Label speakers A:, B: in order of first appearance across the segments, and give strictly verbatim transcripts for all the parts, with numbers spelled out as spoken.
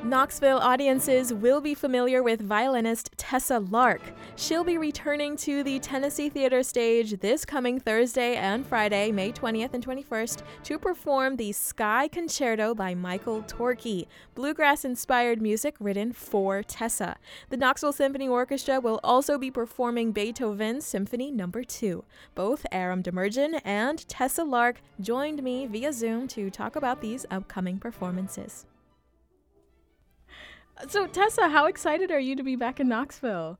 A: Knoxville audiences will be familiar with violinist Tessa Lark. She'll be returning to the Tennessee Theater stage this coming Thursday and Friday, May twentieth and twenty-first, to perform the Sky Concerto by Michael Torke, bluegrass-inspired music written for Tessa. The Knoxville Symphony Orchestra will also be performing Beethoven's Symphony Number two. Both Aram Demerjen and Tessa Lark joined me via Zoom to talk about these upcoming performances. So, Tessa, how excited are you to be back in Knoxville?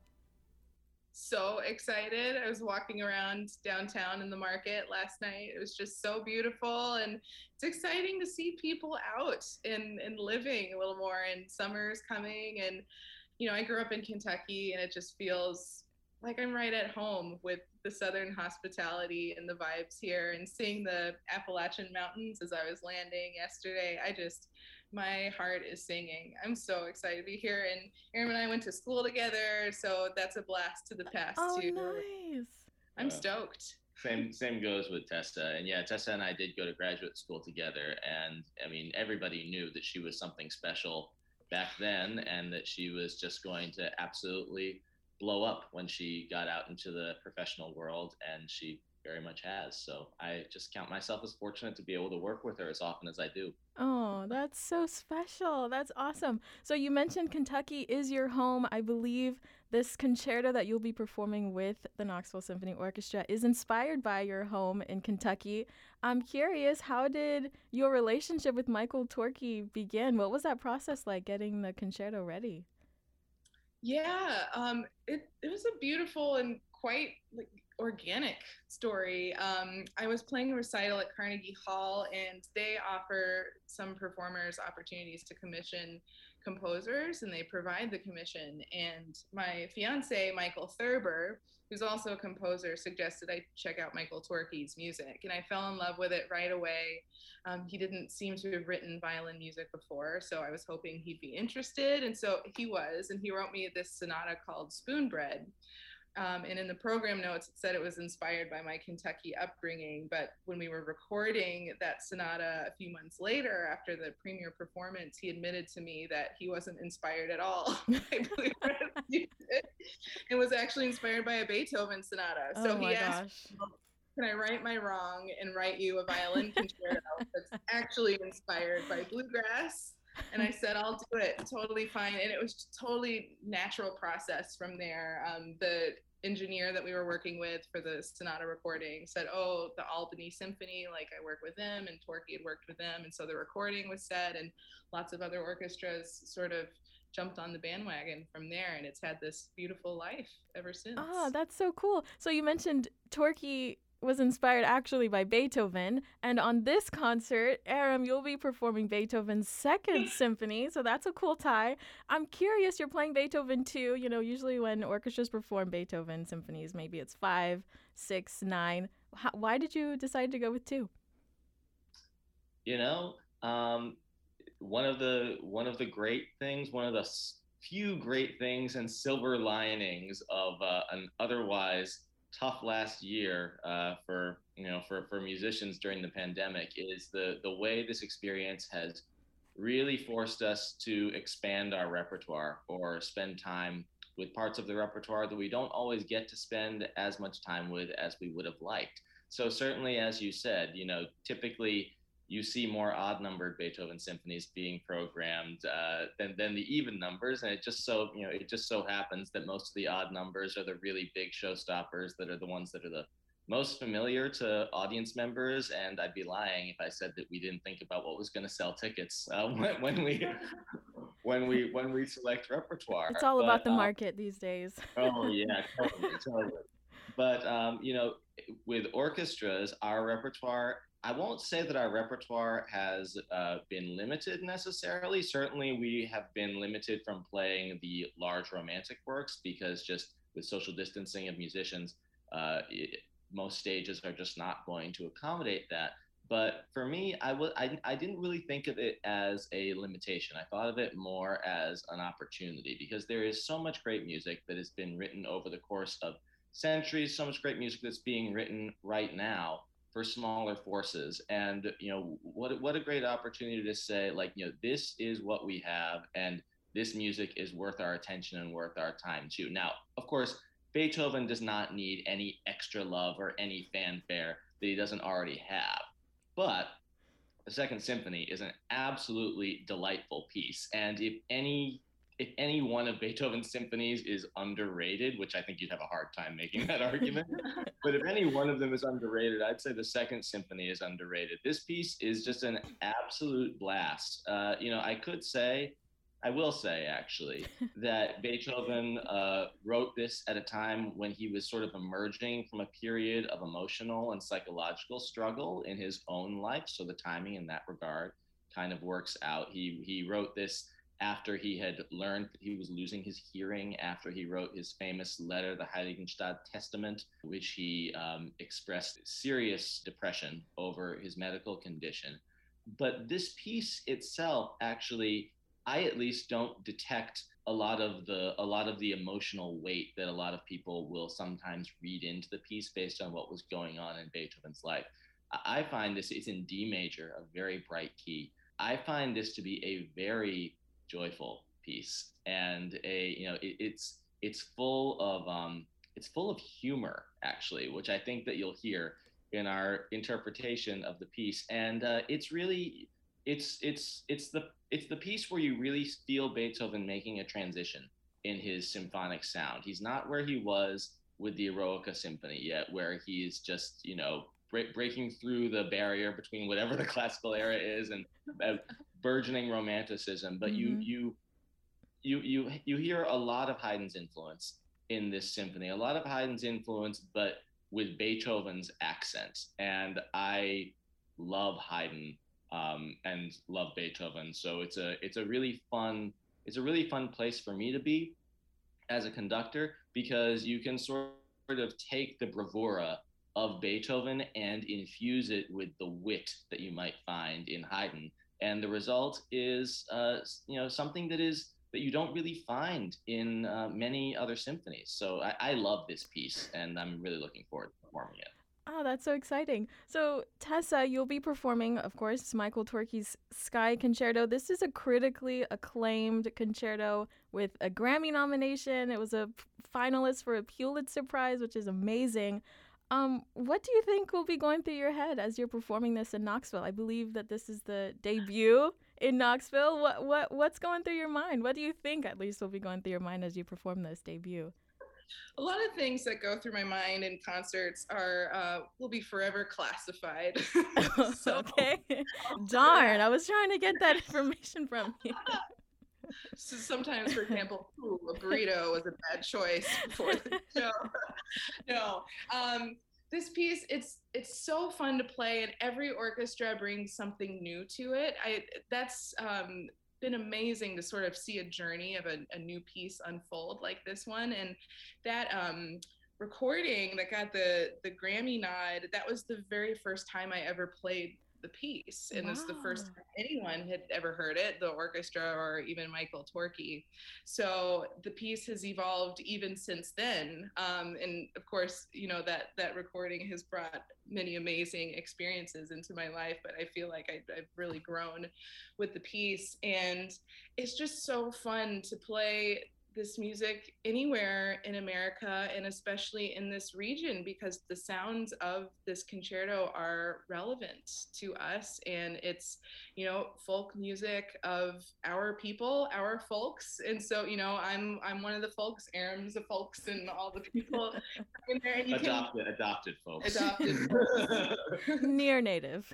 B: So excited. I was walking around downtown in the market last night. It was just so beautiful, and it's exciting to see people out and, and living a little more, and summer's coming. And, you know, I grew up in Kentucky, and it just feels like I'm right at home with the Southern hospitality and the vibes here, and seeing the Appalachian Mountains as I was landing yesterday. I just, my heart is singing. I'm so excited to be here. And Aram and I went to school together, so that's a blast to the past
A: oh,
B: too.
A: Nice.
B: I'm
C: Uh,
B: stoked.
C: Same same goes with Tessa. And yeah, Tessa and I did go to graduate school together. And I mean, everybody knew that she was something special back then, and that she was just going to absolutely blow up when she got out into the professional world, and she very much has. So I just count myself as fortunate to be able to work with her as often as I do.
A: Oh, that's so special. That's awesome. So you mentioned Kentucky is your home. I believe this concerto that you'll be performing with the Knoxville Symphony Orchestra is inspired by your home in Kentucky. I'm curious, how did your relationship with Michael Torke begin? What was that process like, getting the concerto ready?
B: Yeah, um, it, it was a beautiful and quite like organic story. Um, I was playing a recital at Carnegie Hall, and they offer some performers opportunities to commission composers, and they provide the commission. And my fiance, Michael Thurber, who's also a composer, suggested I check out Michael Torke's music, and I fell in love with it right away. Um, he didn't seem to have written violin music before, so I was hoping he'd be interested, and so he was, and he wrote me this sonata called Spoonbread. Um, and in the program notes, it said it was inspired by my Kentucky upbringing. But when we were recording that sonata a few months later, after the premiere performance, he admitted to me that he wasn't inspired at all by bluegrass music, and was actually inspired by a Beethoven sonata.
A: Oh
B: so
A: my
B: he asked,
A: gosh.
B: well, can I right my wrong and write you a violin concerto that's actually inspired by bluegrass? And I said, I'll do it, totally fine. And it was totally natural process from there. Um, the engineer that we were working with for the sonata recording said, oh, the Albany Symphony, like I work with them, and Torke had worked with them. And so the recording was set, and lots of other orchestras sort of jumped on the bandwagon from there. And it's had this beautiful life ever since.
A: Oh, that's so cool. So you mentioned Torke was inspired actually by Beethoven, and on this concert, Aram, you'll be performing Beethoven's Second Symphony, so that's a cool tie. I'm curious, you're playing Beethoven too. You know, usually when orchestras perform Beethoven symphonies, maybe it's five, six, nine. How, why did you decide to go with two?
C: You know, um, one of the one of the great things, one of the few great things and silver linings of uh, an otherwise tough last year uh, for you know for for musicians during the pandemic is the the way this experience has really forced us to expand our repertoire, or spend time with parts of the repertoire that we don't always get to spend as much time with as we would have liked. So certainly, as you said, you know, typically you see more odd-numbered Beethoven symphonies being programmed uh, than than the even numbers, and it just so you know it just so happens that most of the odd numbers are the really big showstoppers that are the ones that are the most familiar to audience members. And I'd be lying if I said that we didn't think about what was going to sell tickets uh, when, when we when we when we select repertoire.
A: It's all about
C: But,
A: the
C: um,
A: market these days.
C: oh yeah, totally, totally. But um, you know, with orchestras, our repertoire, I won't say that our repertoire has uh, been limited necessarily. Certainly, we have been limited from playing the large romantic works, because just with social distancing of musicians, uh, it, most stages are just not going to accommodate that. But for me, I w- I, I didn't really think of it as a limitation. I thought of it more as an opportunity, because there is so much great music that has been written over the course of centuries, so much great music that's being written right now for smaller forces. And, you know, what, what a great opportunity to say, like, you know, this is what we have, and this music is worth our attention and worth our time too. Now, of course, Beethoven does not need any extra love or any fanfare that he doesn't already have. But the Second Symphony is an absolutely delightful piece. And if any if any one of Beethoven's symphonies is underrated, which I think you'd have a hard time making that argument, but if any one of them is underrated, I'd say the Second Symphony is underrated. This piece is just an absolute blast. Uh, you know, I could say, I will say actually, that Beethoven uh, wrote this at a time when he was sort of emerging from a period of emotional and psychological struggle in his own life. So the timing in that regard kind of works out. He he wrote this after he had learned that he was losing his hearing, after he wrote his famous letter, the Heiligenstadt Testament, which he um, expressed serious depression over his medical condition. But this piece itself, actually, I at least don't detect a lot of the a lot of the emotional weight that a lot of people will sometimes read into the piece based on what was going on in Beethoven's life. I find this, it's in D major, a very bright key. I find this to be a very joyful piece, and a you know it, it's it's full of um it's full of humor, actually, which I think that you'll hear in our interpretation of the piece. And uh, it's really it's it's it's the it's the piece where you really feel Beethoven making a transition in his symphonic sound. He's not where he was with the Eroica Symphony yet, where he's just, you know, break, breaking through the barrier between whatever the classical era is and uh, burgeoning romanticism. But mm-hmm. you you you you you hear a lot of Haydn's influence in this symphony, a lot of Haydn's influence, but with Beethoven's accent. And I love Haydn um, and love Beethoven. So it's a it's a really fun it's a really fun place for me to be as a conductor, because you can sort of take the bravura of Beethoven and infuse it with the wit that you might find in Haydn, and the result is uh, you know something that is that you don't really find in uh, many other symphonies. So I, I love this piece, and I'm really looking forward to performing it.
A: Oh, that's so exciting. So, Tessa, you'll be performing, of course, Michael Torke's Sky Concerto. This is a critically acclaimed concerto with a Grammy nomination. It was a finalist for a Pulitzer Prize, which is amazing. Um, what do you think will be going through your head as you're performing this in Knoxville? I believe that this is the debut in Knoxville. What what what's going through your mind? What do you think, at least, will be going through your mind as you perform this debut?
B: A lot of things that go through my mind in concerts are uh, will be forever classified.
A: So, okay. Darn, I was trying to get that information from you.
B: So sometimes, for example, ooh, a burrito was a bad choice before the show. No, um, this piece, it's it's so fun to play, and every orchestra brings something new to it. I that's um, been amazing to sort of see a journey of a, a new piece unfold like this one. And that um, recording that got the the Grammy nod, that was the very first time I ever played the piece, and wow. It was the first time anyone had ever heard it, the orchestra or even Michael Torke. So the piece has evolved even since then, um, and of course, you know, that that recording has brought many amazing experiences into my life, but I feel like I, I've really grown with the piece, and it's just so fun to play this music anywhere in America, and especially in this region, because the sounds of this concerto are relevant to us, and it's, you know, folk music of our people, our folks. And so, you know, I'm I'm one of the folks, Aram's a folks, and all the people in there. And you
C: adopted,
B: can,
C: adopted folks.
B: Adopted folks.
A: Near native.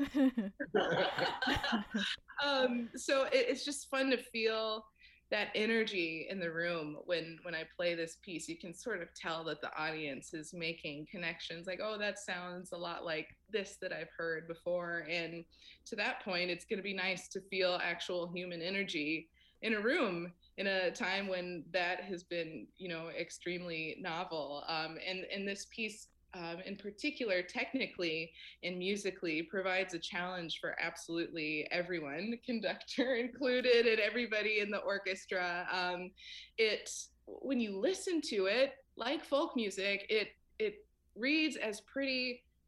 B: um, so it, it's just fun to feel that energy in the room when when I play this piece. You can sort of tell that the audience is making connections, like, oh, that sounds a lot like this that I've heard before. And to that point, it's going to be nice to feel actual human energy in a room in a time when that has been, you know, extremely novel. Um, and and this piece Um, in particular, technically and musically, provides a challenge for absolutely everyone, conductor included, and everybody in the orchestra. Um, it, when you listen to it, like folk music, it it reads as pretty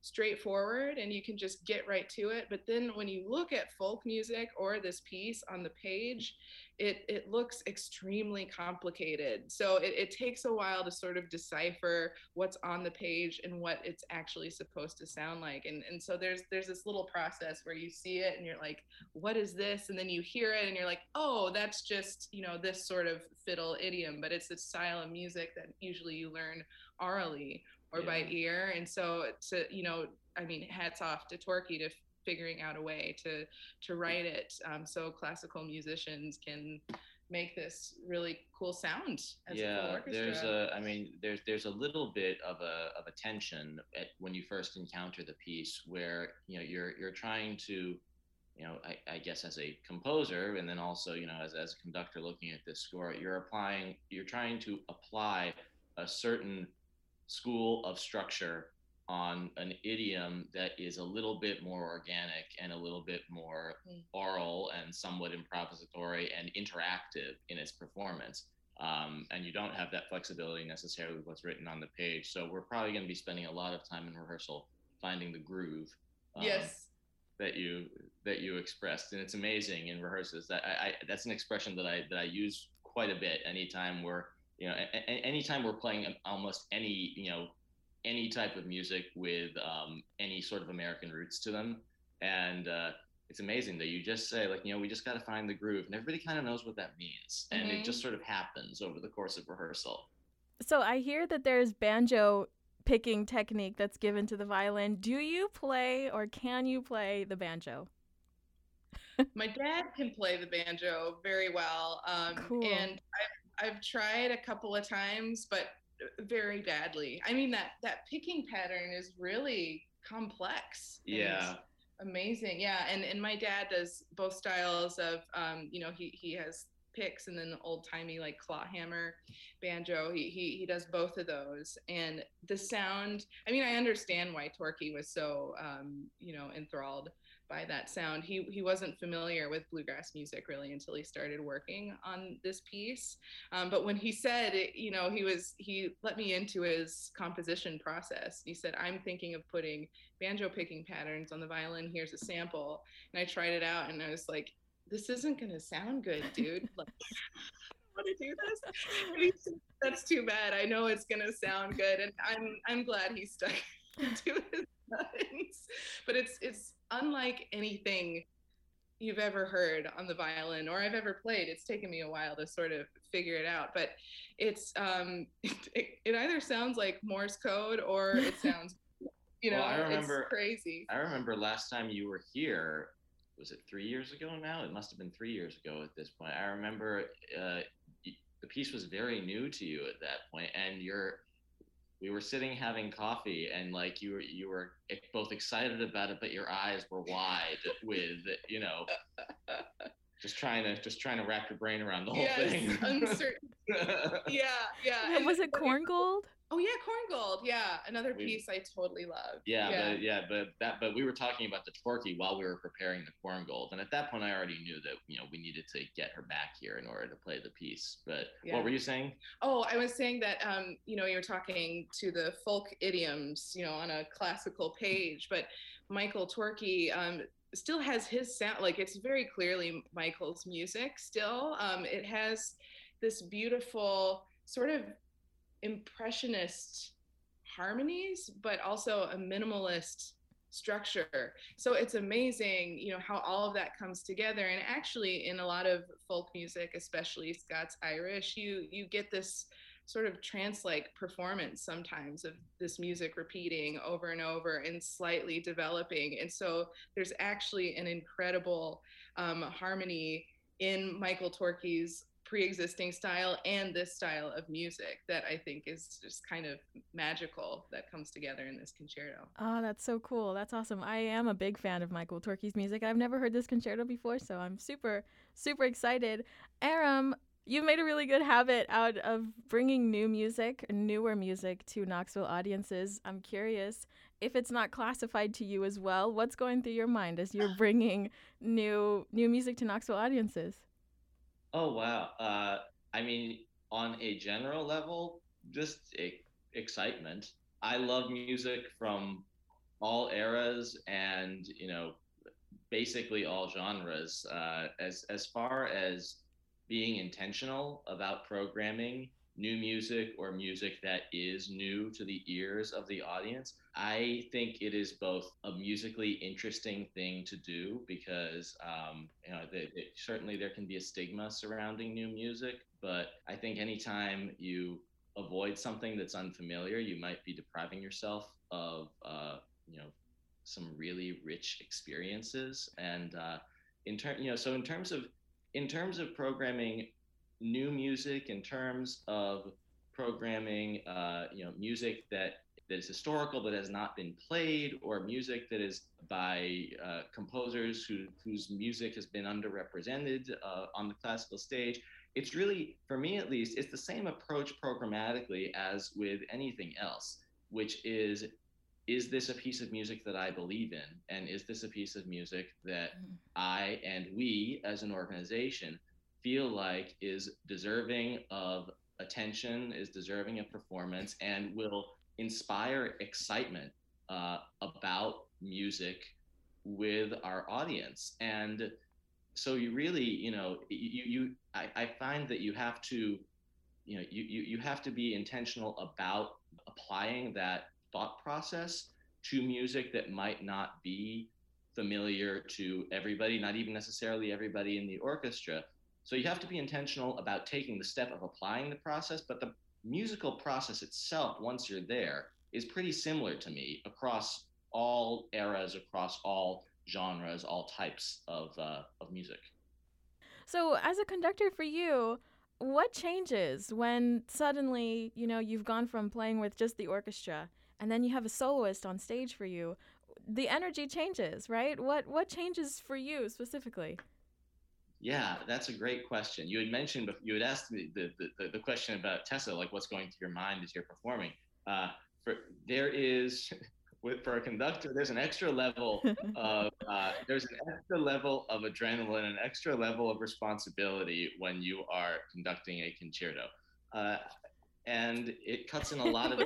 B: straightforward and you can just get right to it. But then when you look at folk music or this piece on the page, it, it looks extremely complicated. So it, it takes a while to sort of decipher what's on the page and what it's actually supposed to sound like. And, and so there's there's this little process where you see it and you're like, what is this? And then you hear it and you're like, oh, that's just, you know, this sort of fiddle idiom, but it's a style of music that usually you learn orally or yeah. by ear. And so to, you know, I mean, hats off to Torky to figuring out a way to to write it um, so classical musicians can make this really cool sound as
C: yeah,
B: a full orchestra.
C: There's a, I mean, there's there's a little bit of a of a tension at, when you first encounter the piece where, you know, you're you're trying to, you know, I, I guess as a composer and then also, you know, as, as a conductor looking at this score, you're applying, you're trying to apply a certain school of structure on an idiom that is a little bit more organic and a little bit more mm. oral and somewhat improvisatory and interactive in its performance. Um, and you don't have that flexibility necessarily with what's written on the page. So we're probably going to be spending a lot of time in rehearsal finding the groove. Um,
B: yes.
C: that you that you expressed, and it's amazing in rehearsals. That I, I that's an expression that I that I use quite a bit anytime we're, you know, a, a, anytime we're playing almost any, you know, any type of music with um, any sort of American roots to them. And uh, it's amazing that you just say, like, you know, we just got to find the groove, and everybody kind of knows what that means. And mm-hmm. it just sort of happens over the course of rehearsal.
A: So I hear that there's banjo picking technique that's given to the violin. Do you play or can you play the banjo?
B: My dad can play the banjo very well. Um,
A: cool.
B: And I've, I've tried a couple of times, but very badly. I mean, that that picking pattern is really complex.
C: Yeah.
B: Amazing. Yeah. And and my dad does both styles of um, you know, he he has picks and then old timey like claw hammer banjo. He he he does both of those. And the sound, I mean, I understand why Torky was so um, you know, enthralled by that sound. He he wasn't familiar with bluegrass music really until he started working on this piece. Um, but when he said, it, you know, he was he let me into his composition process. He said, "I'm thinking of putting banjo picking patterns on the violin. Here's a sample." And I tried it out, and I was like, "This isn't gonna sound good, dude." Like, want to do this? Said, that's too bad. I know it's gonna sound good, and I'm I'm glad he stuck to his guns. But it's it's unlike anything you've ever heard on the violin or I've ever played. It's taken me a while to sort of figure it out, but it's um it, it either sounds like Morse code or it sounds, you know, well, I remember, it's crazy.
C: I remember last time you were here, was it three years ago now? It must have been three years ago at this point. I remember uh, the piece was very new to you at that point, and you're we were sitting having coffee, and like you were you were both excited about it, but your eyes were wide with, you know, just trying to just trying to wrap your brain around the whole
B: yes,
C: thing.
B: Uncertain. yeah, yeah.
A: And was it Corn Gold?
B: Oh yeah, Corn Gold. Yeah, another piece we, I totally loved.
C: Yeah, yeah, but yeah, but that but we were talking about the Torky while we were preparing the Corn Gold, and at that point I already knew that, you know, we needed to get her back here in order to play the piece. But yeah. What were you saying?
B: Oh, I was saying that um, you know, you were talking to the folk idioms, you know, on a classical page, but Michael Torky um, still has his sound. Like, it's very clearly Michael's music still. Um, it has this beautiful sort of impressionist harmonies, but also a minimalist structure. So it's amazing, you know, how all of that comes together. And actually in a lot of folk music, especially Scots Irish, you you get this sort of trance-like performance sometimes of this music repeating over and over and slightly developing. And so there's actually an incredible um, harmony in Michael Torky's pre-existing style and this style of music that I think is just kind of magical that comes together in this concerto.
A: Oh, that's so cool. That's awesome. I am a big fan of Michael Torky's music. I've never heard this concerto before, so I'm super, super excited. Aram, you've made a really good habit out of bringing new music, newer music to Knoxville audiences. I'm curious if it's not classified to you as well. What's going through your mind as you're bringing new new music to Knoxville audiences?
C: Oh, wow. Uh, I mean, on a general level, just e- excitement. I love music from all eras and, you know, basically all genres. Uh, as as far as being intentional about programming new music or music that is new to the ears of the audience, I think it is both a musically interesting thing to do because um, you know the, the, certainly there can be a stigma surrounding new music, but I think anytime you avoid something that's unfamiliar, you might be depriving yourself of uh, you know some really rich experiences. And uh, in term, you know, so in terms of in terms of programming new music, in terms of programming, uh, you know, music that that is historical that has not been played, or music that is by uh, composers who, whose music has been underrepresented uh, on the classical stage. It's really, for me at least, it's the same approach programmatically as with anything else, which is is this a piece of music that I believe in? And is this a piece of music that I and we as an organization feel like is deserving of attention, is deserving of performance, and will inspire excitement uh, about music with our audience? And so you really, you know, you, you I, I find that you have to, you know, you, you, you have to be intentional about applying that thought process to music that might not be familiar to everybody, not even necessarily everybody in the orchestra. So you have to be intentional about taking the step of applying the process, but the musical process itself, once you're there, is pretty similar to me across all eras, across all genres, all types of uh, of music.
A: So, as a conductor for you, what changes when suddenly, you know, you've gone from playing with just the orchestra and then you have a soloist on stage for you? The energy changes, right? What what changes for you specifically?
C: Yeah, that's a great question. You had mentioned, you had asked me the, the, the question about Tessa, like what's going through your mind as you're performing. Uh, for, there is, with, for a conductor, there's an extra level of, uh, there's an extra level of adrenaline, an extra level of responsibility when you are conducting a concerto. Uh, and it cuts in a lot of,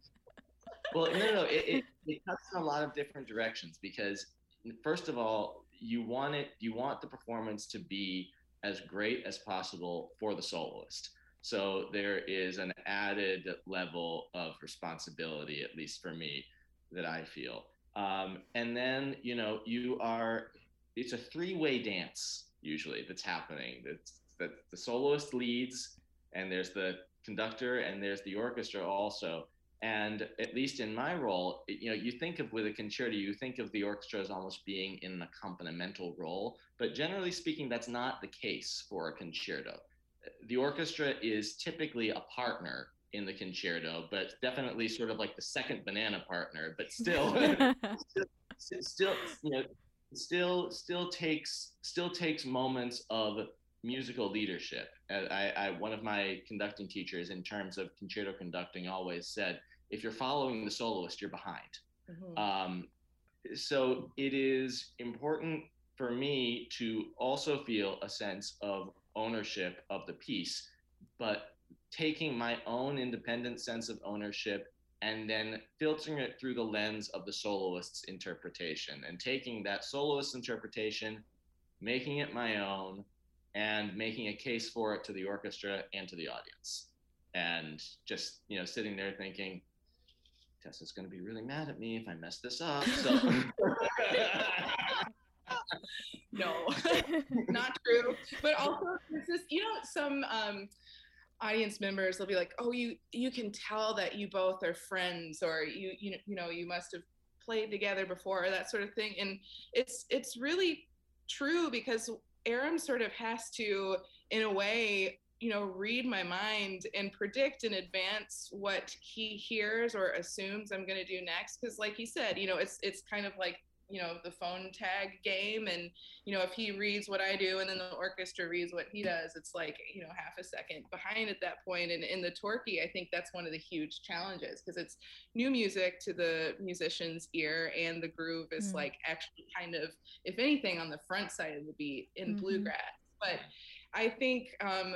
C: well, no, no, no, it, it, it cuts in a lot of different directions because first of all, you want it, you want the performance to be as great as possible for the soloist. So there is an added level of responsibility, at least for me, that I feel. Um, and then, you know, you are, it's a three-way dance usually that's happening. That's that the soloist leads, and there's the conductor, and there's the orchestra also. And at least in my role, you know, you think of with a concerto, you think of the orchestra as almost being in an accompanimental role, but generally speaking, that's not the case for a concerto. The orchestra is typically a partner in the concerto, but definitely sort of like the second banana partner, but still, still, still, you know, still, still takes, still takes moments of musical leadership. I, I, one of my conducting teachers in terms of concerto conducting always said, if you're following the soloist, you're behind. Mm-hmm. Um, so it is important for me to also feel a sense of ownership of the piece, but taking my own independent sense of ownership and then filtering it through the lens of the soloist's interpretation, and taking that soloist's interpretation, making it my own, and making a case for it to the orchestra and to the audience. And just, you know, sitting there thinking, Tessa's going to be really mad at me if I mess this up. So.
B: No, not true. But also, there's this, you know, some um, audience members, they'll be like, oh, you you can tell that you both are friends, or you you you know, you must have played together before, or that sort of thing. And it's it's really true, because Aram sort of has to, in a way, you know, read my mind and predict in advance what he hears or assumes I'm going to do next. Because like he said, you know, it's it's kind of like, you know, the phone tag game. And, you know, if he reads what I do and then the orchestra reads what he does, it's like, you know, half a second behind at that point. And in the Torquay, I think that's one of the huge challenges, because it's new music to the musician's ear, and the groove is mm. like actually kind of, if anything, on the front side of the beat in mm-hmm. bluegrass. But I think um,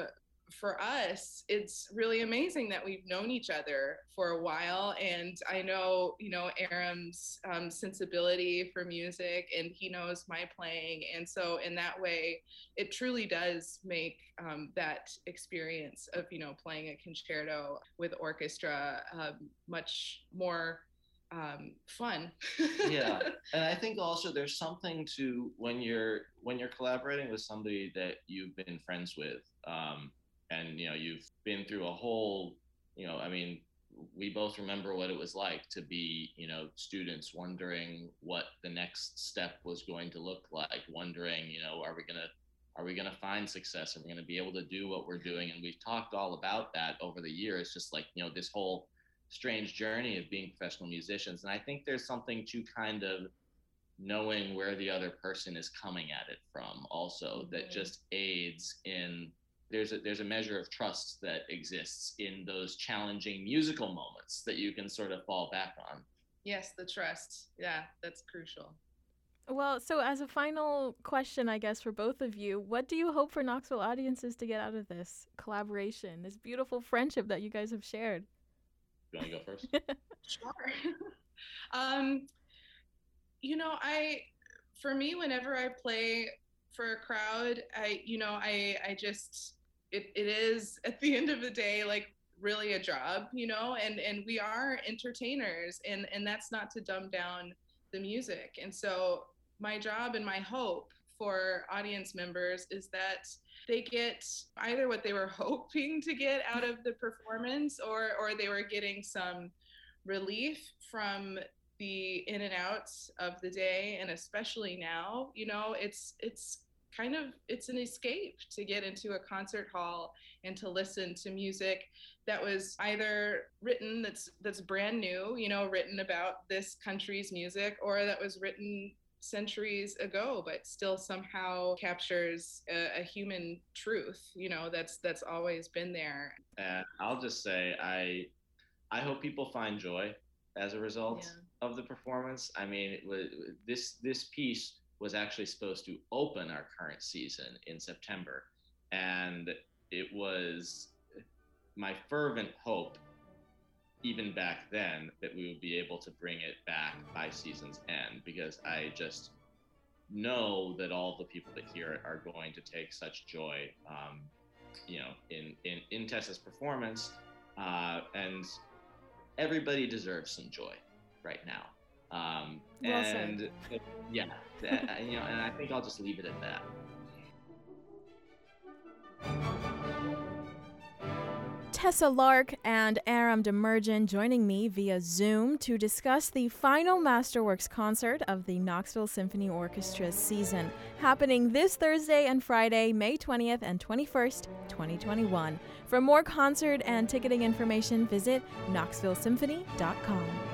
B: for us, it's really amazing that we've known each other for a while. And I know, you know, Aram's um, sensibility for music, and he knows my playing. And so in that way, it truly does make um, that experience of, you know, playing a concerto with orchestra um, much more um, fun.
C: Yeah. And I think also there's something to when you're, when you're collaborating with somebody that you've been friends with, um, and, you know, you've been through a whole, you know, I mean, we both remember what it was like to be, you know, students wondering what the next step was going to look like, wondering, you know, are we going to, are we going to find success? Are we going to be able to do what we're doing? And we've talked all about that over the years, just like, you know, this whole strange journey of being professional musicians. And I think there's something to kind of knowing where the other person is coming at it from also, that just aids in, there's a there's a measure of trust that exists in those challenging musical moments that you can sort of fall back on.
B: Yes, the trust. Yeah, that's crucial.
A: Well, so as a final question, I guess, for both of you, what do you hope for Knoxville audiences to get out of this collaboration, this beautiful friendship that you guys have shared?
C: You want to go first?
B: Sure. um, you know, I, for me, whenever I play for a crowd, I, you know, I, I just, it, it is at the end of the day, like really a job, you know, and, and we are entertainers, and, and that's not to dumb down the music. And so my job and my hope for audience members is that they get either what they were hoping to get out of the performance, or or they were getting some relief from the in and outs of the day. And especially now, you know, it's it's kind of, it's an escape to get into a concert hall and to listen to music that was either written, that's that's brand new, you know, written about this country's music, or that was written centuries ago, but still somehow captures a, a human truth, you know, that's that's always been there.
C: And I'll just say, I I hope people find joy as a result yeah. of the performance. I mean, it was, this this piece was actually supposed to open our current season in September, and it was my fervent hope, even back then, that we would be able to bring it back by season's end, because I just know that all the people that hear it are going to take such joy, um, you know, in, in, in Tessa's performance, uh, and everybody deserves some joy right now. Um,
A: well
C: and
A: said.
C: yeah, that, you know, and I think I'll just leave it at that.
A: Tessa Lark and Aram Demerjen joining me via Zoom to discuss the final Masterworks concert of the Knoxville Symphony Orchestra's season, happening this Thursday and Friday, May twentieth and twenty-first, twenty twenty-one. For more concert and ticketing information, visit knoxville symphony dot com.